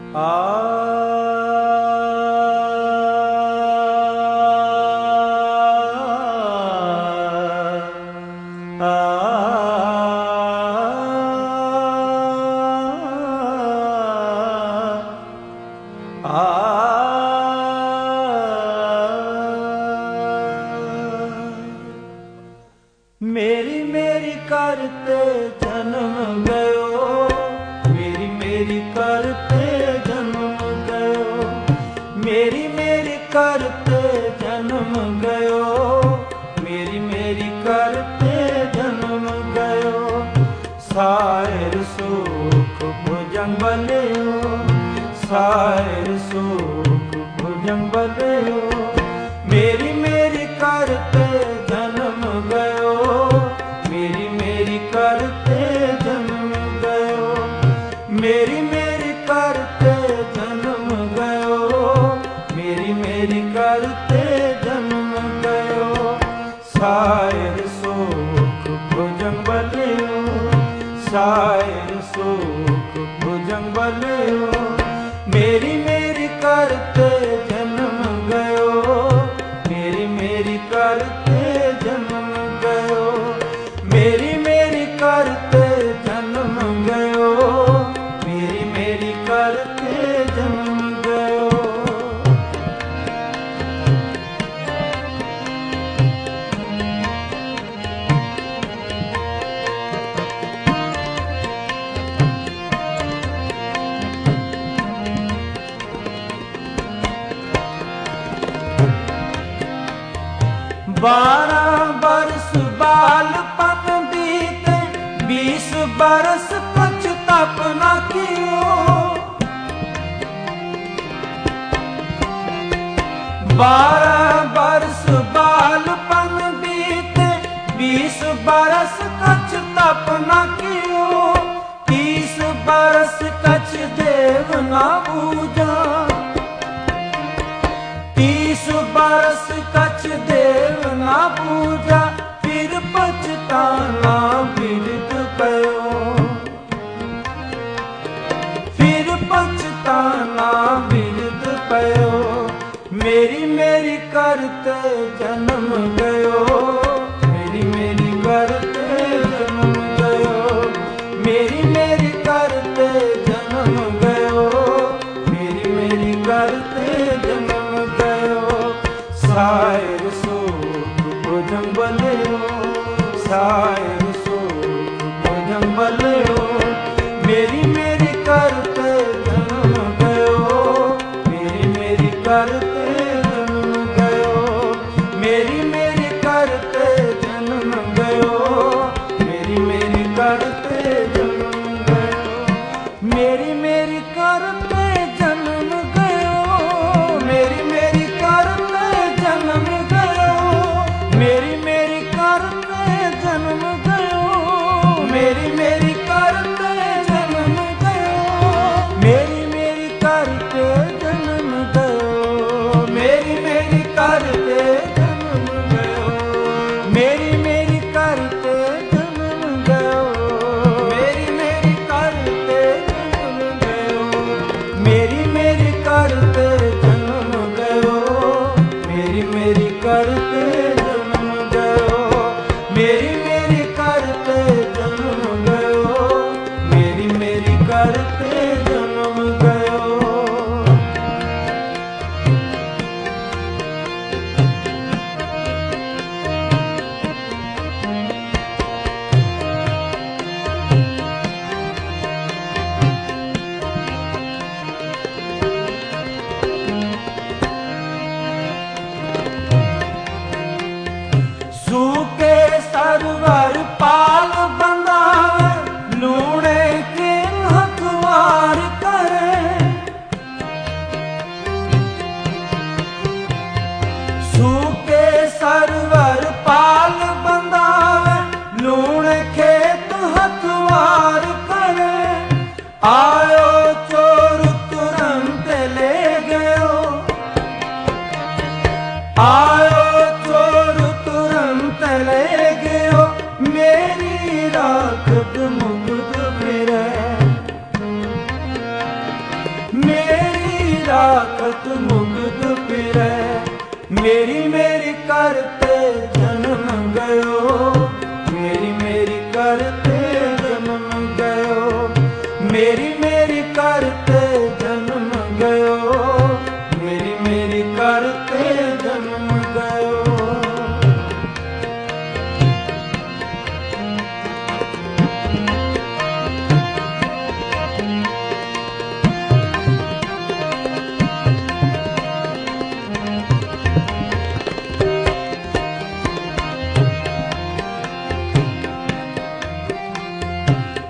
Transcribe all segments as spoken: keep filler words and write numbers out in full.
मेरी मेरी करते जन्म गयो, मेरी मेरी करते जन्म गयो, मेरी मेरी करते जन्म गयो, मेरी मेरी करते जन्म गयो। सायर सुख भुजंग बलियो, सायर सुख भुजंग बलियो, मेरी मेरी करते जन्म गयो, मेरी मेरी करते जन्म गयो, मेरी मेरी करते जन्म गयो, मेरी मेरी करते जन्म गयो। सायर सुख भुजंग बलियो, सायर सुख भुजंग बलियो, मेरी मेरी करते जन्म गयो, मेरी मेरी करते जन्म गयो, मेरी मेरी करते जन्म गयो, मेरी मेरी करते जन्म गयो। बारह बरस बालपन बीते, बीस बरस पछतापना कियो, बारह बरस बालपन बीते, बीस बरस कछ तपना कियो, तीस बरस कछ देव ना पूजा, तीस बरस कछ देव ना पूजा, फिर पछताना बिरद कयो, फिर पछताना बिरद कयो। मेरी मेरी करते जन्म गयो, मेरी मेरी करते जन्म गयो, मेरी मेरी करते जन्म गयो, मेरी मेरी करते जन्म गयो। सायर सुख भुजंग बलियो, सायर सुख भुजंग बलियो, मेरी मेरी करते जन्म गयो, मेरी मेरी करते जन्म गयो, मेरी मेरी करते जन्म गयो, मेरी मेरी करते जन्म गयो, मेरी मेरी करते जन्म गयो, मेरी मेरी करते जन्म गयो, मेरी मेरी करते जन्म गयो, मेरी मेरी करते जन्म गयो, मेरी मेरी करते जन्म गयो, मेरी मेरी करते जन्म गयो, मेरी मेरी करते जन्म गयो, मेरी मेरी करते जन्म गयो, मेरी मेरी करते जन्म गयो, मेरी मेरी करते जन्म गयो, मेरी मेरी करते जन्म गयो,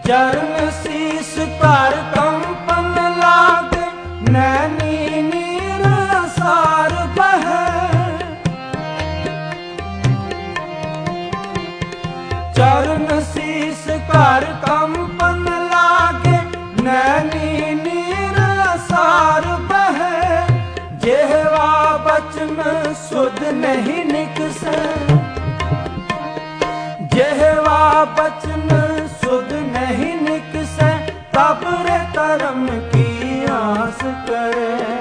चरण शीस कर कंपन लागे, नैनी नीर सार बहे। चरण शीस कर कंपन लागे, नैनी नीर सार बहे। जेहवा बचन सुध नहीं निकसे, जेहवा बचन सुध नहीं निकसे। तब रे धर्म की आस करे,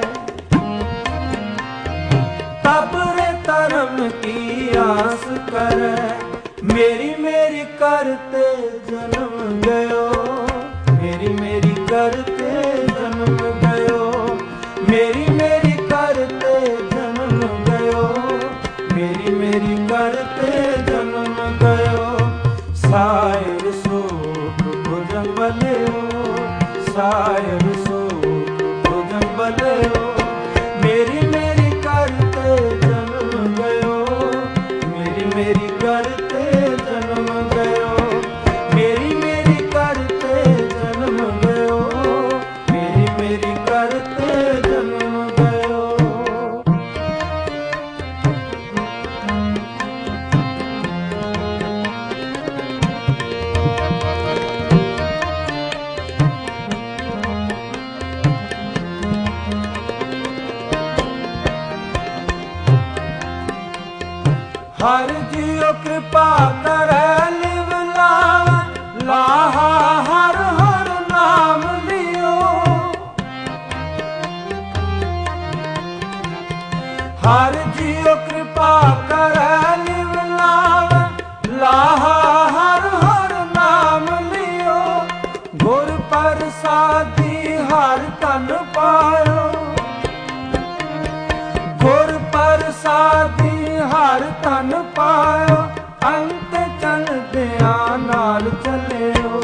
तब रे धर्म की आस करे। मेरी मेरी करते जन्म गयो, मेरी मेरी करते जन्म गयो। मेरी मेरी करते जन्म गयो, मेरी मेरी करते जन्म गयो। सायर सूख भुजंग बलियो, सायर सूख भुजंग बलियो। मेरी मेरी करते जन्म गयो, मेरी मेरी करते जन्म गयो। मेरी मेरी करते जन्म गयो, मेरी मेरी करते जन्म गयो। हर जियो कृपा करे लिव लावे, लाहा हर हर नाम लियो। हर जियो कृपा करे लिव लावे, लाहा हर हर नाम लियो। गुर प्रसादी हर तन पायो, गुर प्रसादी हर तन पायो। अंत चल दिया नाल चलियो,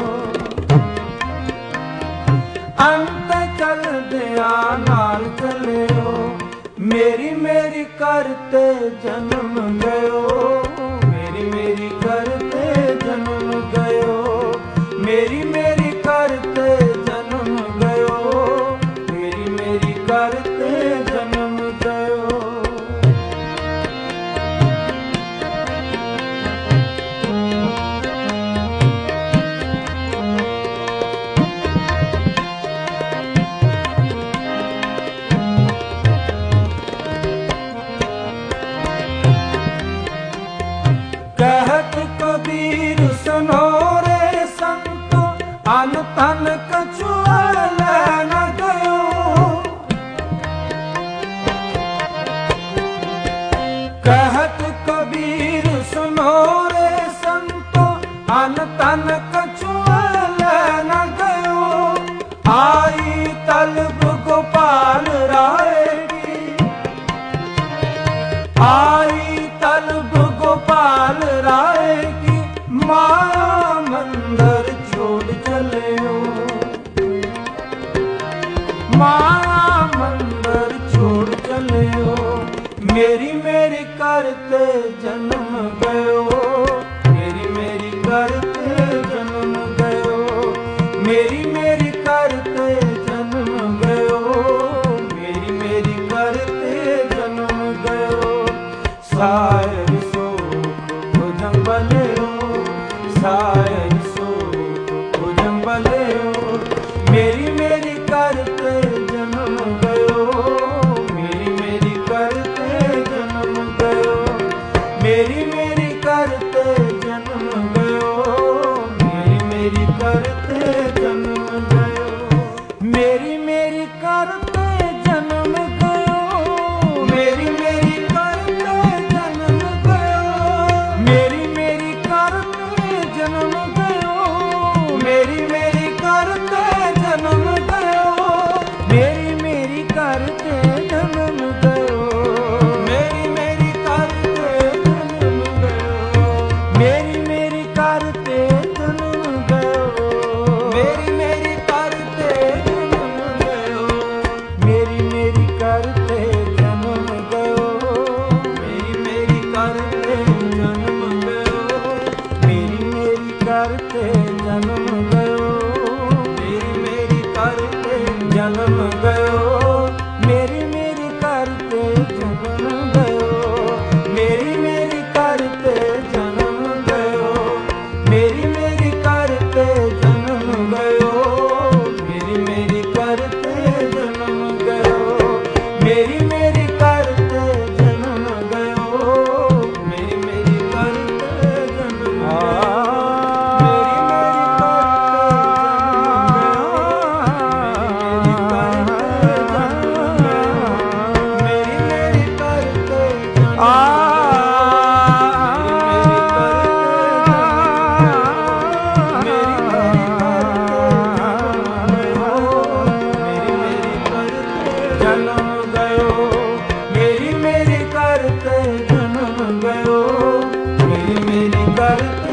अंत चल दिया नाल चलियो। मेरी मेरी करते जन्म गयो, मेरी मेरी करते जन्म गयो। मेरी मेरी करते जन्म गयो, मेरी मेरी करते जन्म गयो। कहत कबीर सुनो रे संतो, अन तन कछुआ लैन गयो। कहत कबीर सुनो रे संतो, अन तन कछुआ लैन गयो। आई तलब गोपाल राय की, आई तलब गोपाल राय की। माया मंदिर छोड़ चले हो, माया मंदिर छोड़ चले हो। मेरी मेरी करते जन्म गयो, मेरी मेरी करते जन्म गयो। मेरी मेरी करते जन्म गयो, मेरी मेरी करते जन्म गयो। सायर सूख भुजंग बलियो, सायर सूख भुजंग बलियो। मेरी मेरी करते जन्म गयो, मेरी मेरी करते जन्म गयो। मेरी मेरी करते जन्म गयो, मेरी मेरी करते जन्म गयो। मेरी मेरी करते जन्म गयो, मेरी मेरी करते जन्म गयो। मेरी मेरी करते जन्म गयो, मेरी मेरी करते जन्म गयो। मेरी मेरी करते जन्म गयो, मेरी मेरी करते जन्म गयो। मेरी मेरी करते जन्म गयो, मेरी मेरी करते जन्म गयो। मेरी मेरी करते जन्म गयो, मेरी मेरी करते जन्म गयो। मेरी मेरी करते जन्म गयो। जन्म गयो मेरी मेरी करते जन्म गयो मेरी मेरी करते जन्म गयो मेरी मेरी करते जन्म गयो मेरी मेरी करते जन्म गयो मेरी मेरी करते जन्म गयो मेरी मेरी करते जन्म गयो मेरी मेरी करते जन्म गयो मेरी मेरी करते